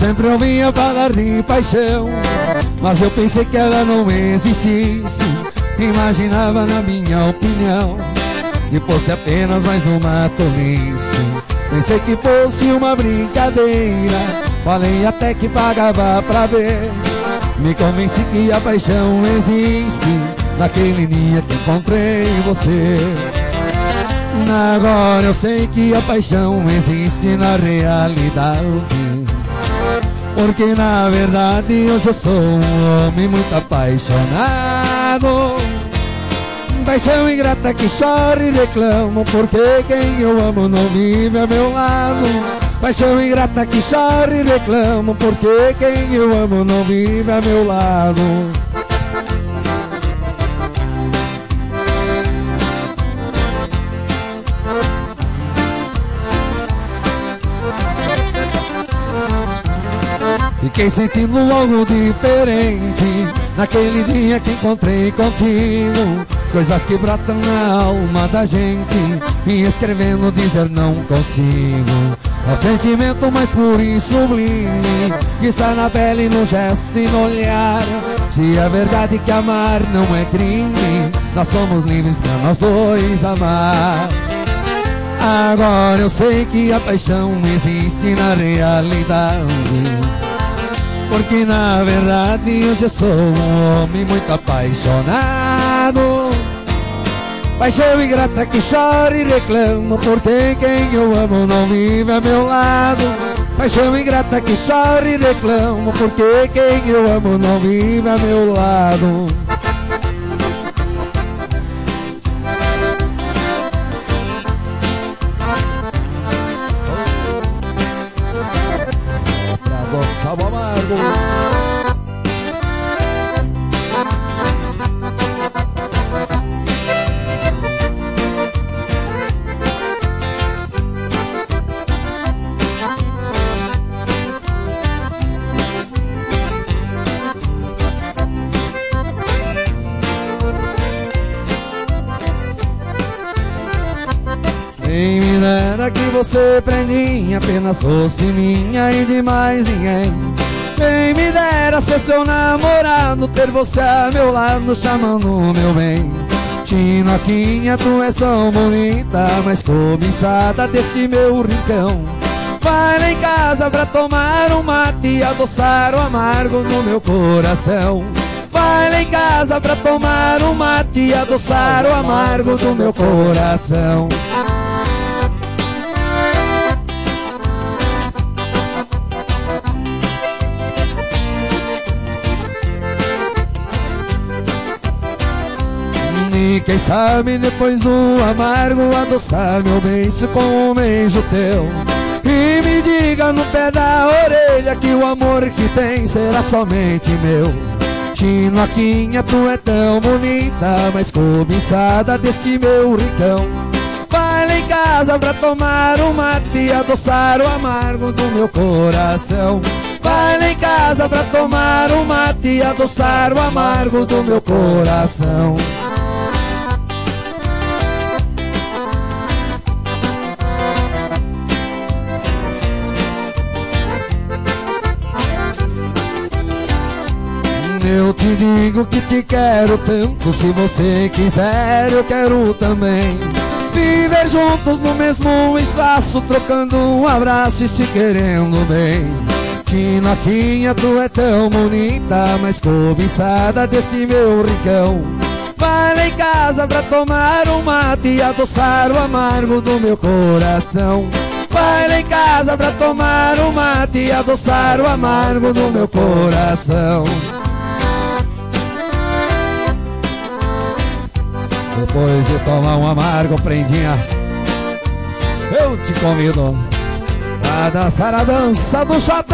sempre ouvia falar de paixão, mas eu pensei que ela não existisse. Imaginava, na minha opinião, que fosse apenas mais uma tolice. Pensei que fosse uma brincadeira, falei até que pagava pra ver. Me convenci que a paixão existe naquele dia que encontrei você. Agora eu sei que a paixão existe na realidade, porque na verdade hoje eu sou um homem muito apaixonado. Paixão ingrata que chora e reclama, porque quem eu amo não vive ao meu lado. Paixão ingrata que chora e reclama, porque quem eu amo não vive ao meu lado. Fiquei sentindo algo diferente naquele dia que encontrei contigo. Coisas que brotam na alma da gente, e escrevendo dizer não consigo. É o sentimento mais puro e sublime que está na pele, no gesto e no olhar. Se é verdade que amar não é crime, nós somos livres pra nós dois amar. Agora eu sei que a paixão existe na realidade, porque na verdade hoje eu sou um homem muito apaixonado. Paixão ingrata que chora e reclama, porque quem eu amo não vive ao meu lado. Paixão ingrata que chora e reclama, porque quem eu amo não vive ao meu lado. Sabor amargo. Quem me dera que você pra mim apenas fosse minha e de mais ninguém. Quem me dera ser seu namorado, ter você a meu lado chamando o meu bem. Tinoquinha, tu és tão bonita, mas cobiçada deste meu rincão. Vai lá em casa pra tomar um mate e adoçar o amargo no meu coração. Vai lá em casa pra tomar um mate e adoçar o amargo do meu coração. E quem sabe depois do amargo adoçar meu beijo com um beijo teu. E me diga no pé da orelha que o amor que tem será somente meu. Tinoquinha, tu é tão bonita, mas cobiçada deste meu rincão. Vai lá em casa pra tomar um mate e adoçar o amargo do meu coração. Vai lá em casa pra tomar um mate e adoçar o amargo do meu coração. Eu te digo que te quero tanto, se você quiser eu quero também. Viver juntos no mesmo espaço, trocando um abraço e se querendo bem. Tinoquinha, tu é tão bonita, mas cobiçada deste meu rincão. Vai lá em casa pra tomar um mate e adoçar o amargo do meu coração. Vai lá em casa pra tomar um mate e adoçar o amargo do meu coração. Depois de tomar um amargo, prendinha, eu te convido pra dançar a dança do chapéu.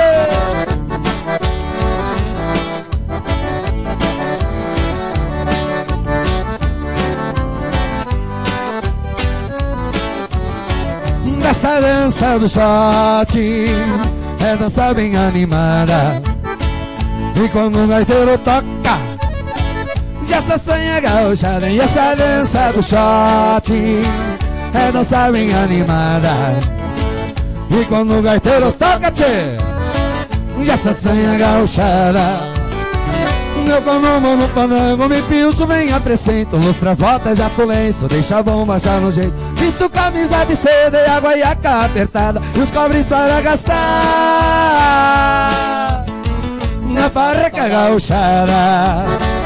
Desta dança do shot é dança bem animada, e quando o gaiteiro toca já se assanha gaúcha, e essa dança do shot é dança bem animada, e quando o gaiteiro toca, tchê, de assanha gauchada. Eu como no panango, me pilso, bem apresento, lustra as botas e apulenço, deixa a bomba baixar no jeito. Visto camisa de seda e a guaiaca apertada, e os cobres para gastar na parreca gauchada.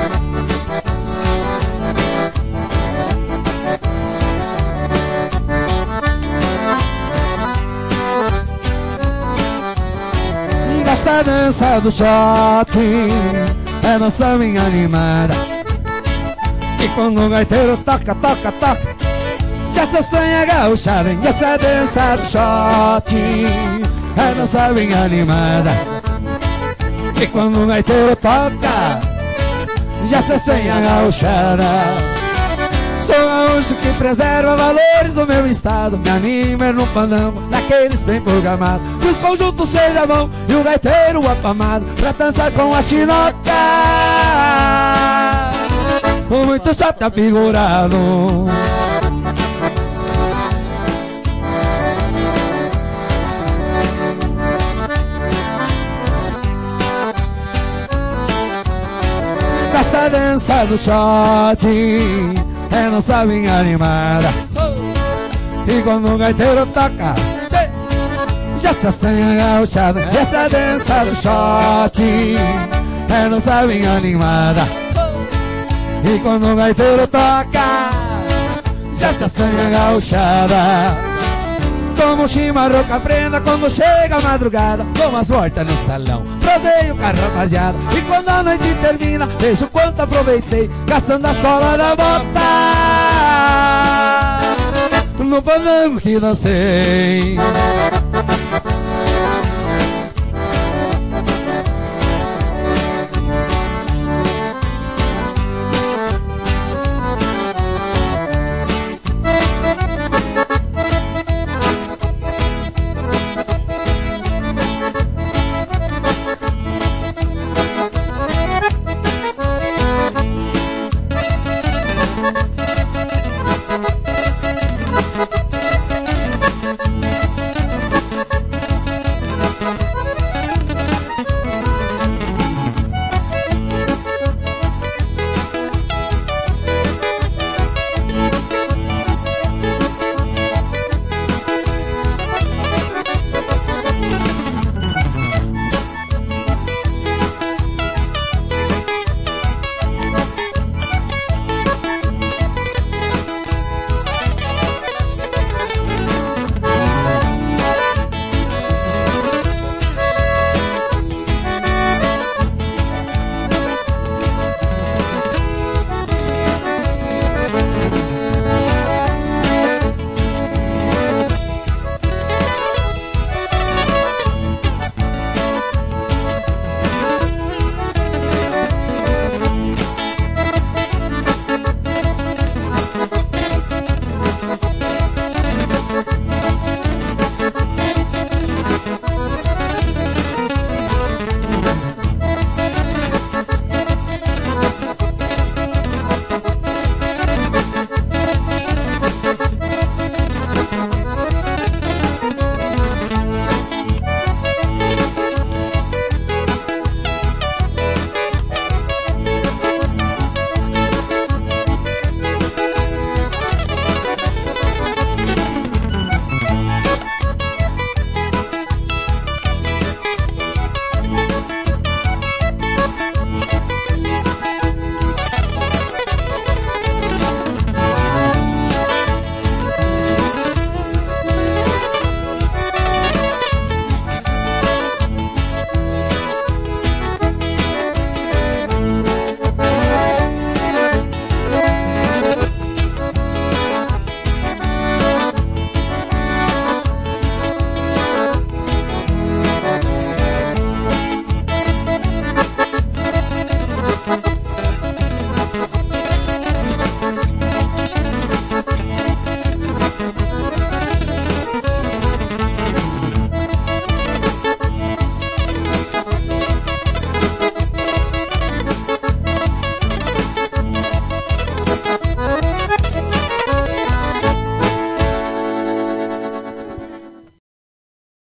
Esta dança do shot é nossa minha animada. E quando o gaiteiro toca, toca, toca, já se assanha gauchada. E essa dança do shot é nossa minha animada. E quando o gaiteiro toca, já se assanha gauchada. Sou gaúcho que preserva valores do meu estado. Me anima no panamo, daqueles bem programados. Que os conjuntos sejam bom e o gaiteiro apamado, pra dançar com a chinoca. Muito chato figurado. Desta dança do shot é nossa vinha animada. E quando o gaiteiro toca, já se assanha gauchada. E essa dança do shot é nossa vinha animada. E quando o gaiteiro toca, já se assanha gauchada. Como chimarrão prenda quando chega a madrugada, como as voltas no salão, proseio com a rapaziada. E quando a noite termina, vejo quanto aproveitei, gastando a sola da bota no panango que dancei.